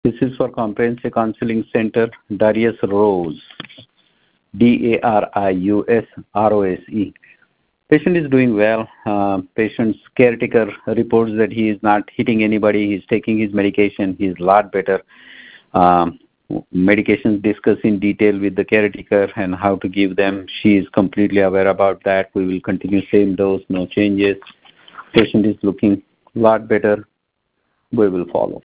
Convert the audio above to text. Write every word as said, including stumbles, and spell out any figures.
This is for Comprehensive Counseling Center, Darius Rose, D A R I U S R O S E. Patient is doing well. Uh, patient's caretaker reports that he is not hitting anybody. He's taking his medication. He's a lot better. Um, medications discussed in detail with the caretaker and how to give them. She is completely aware about that. We will continue same dose, no changes. Patient is looking a lot better. We will follow.